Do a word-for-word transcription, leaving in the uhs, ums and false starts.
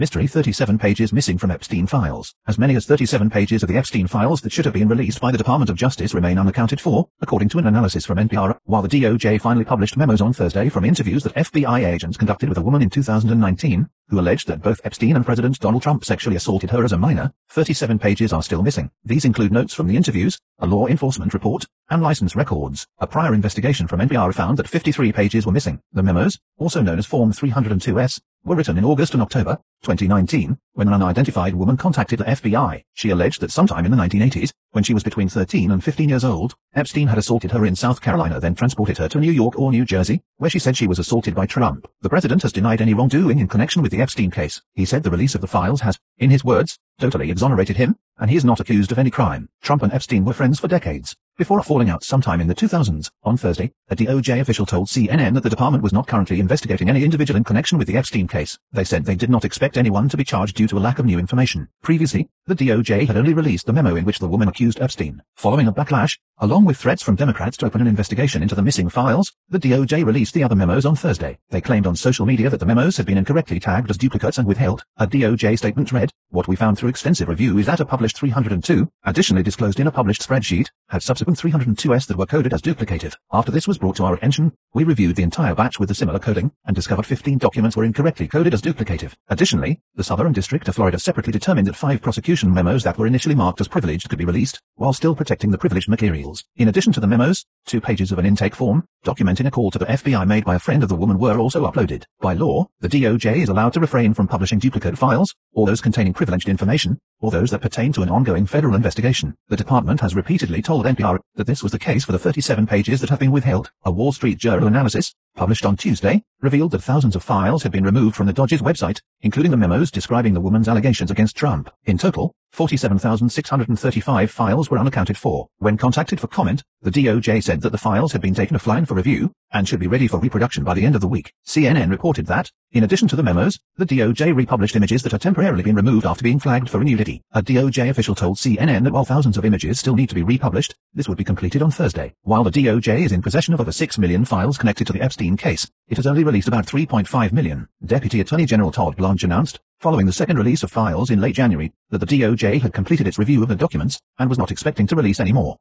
Mystery thirty-seven pages missing from Epstein files. As many as thirty-seven pages of the Epstein files that should have been released by the Department of Justice remain unaccounted for, according to an analysis from N P R, while the D O J finally published memos on Thursday from interviews that F B I agents conducted with a woman in two thousand nineteen, who alleged that both Epstein and President Donald Trump sexually assaulted her as a minor. thirty-seven pages are still missing. These include notes from the interviews, a law enforcement report, and license records. A prior investigation from N P R found that fifty-three pages were missing. The memos, also known as Form three oh two S, were written in August and October twenty nineteen, when an unidentified woman contacted the F B I. She alleged that sometime in the nineteen eighties, when she was between thirteen and fifteen years old, Epstein had assaulted her in South Carolina, then transported her to New York or New Jersey, where she said she was assaulted by Trump. The president has denied any wrongdoing in connection with the Epstein case. He said the release of the files has, in his words, totally exonerated him, and he is not accused of any crime. Trump and Epstein were friends for decades, before a falling out sometime in the two thousands. On Thursday, a D O J official told C N N that the department was not currently investigating any individual in connection with the Epstein case. They said they did not expect anyone to be charged due to a lack of new information. Previously, the D O J had only released the memo in which the woman accused Epstein. Following a backlash, along with threats from Democrats to open an investigation into the missing files, the D O J released the other memos on Thursday. They claimed on social media that the memos had been incorrectly tagged as duplicates and withheld. A D O J statement read, "What we found through extensive review is that a published three oh two, additionally disclosed in a published spreadsheet, had subsequent three oh two S that were coded as duplicative. After this was brought to our attention, we reviewed the entire batch with the similar coding, and discovered fifteen documents were incorrectly coded as duplicative. Additionally, the Southern District of Florida separately determined that five prosecution memos that were initially marked as privileged could be released, while still protecting the privileged materials. In addition to the memos, two pages of an intake form, documenting a call to the F B I made by a friend of the woman were also uploaded. By law, the D O J is allowed to refrain from publishing duplicate files, or those containing privileged information, or those that pertain to an ongoing federal investigation. The department has repeatedly told N P R that this was the case for the thirty-seven pages that have been withheld. A Wall Street Journal analysis, published on Tuesday, revealed that thousands of files had been removed from the D O J's website, including the memos describing the woman's allegations against Trump. In total, forty-seven thousand six hundred thirty-five files were unaccounted for. When contacted for comment, the D O J said that the files had been taken offline for review, and should be ready for reproduction by the end of the week. C N N reported that, in addition to the memos, the D O J republished images that had temporarily been removed after being flagged for nudity. A D O J official told C N N that while thousands of images still need to be republished, this would be completed on Thursday. While the D O J is in possession of over six million files connected to the Epstein case, it has only released about three point five million. Deputy Attorney General Todd Blanche announced, following the second release of files in late January, that the D O J had completed its review of the documents, and was not expecting to release any more.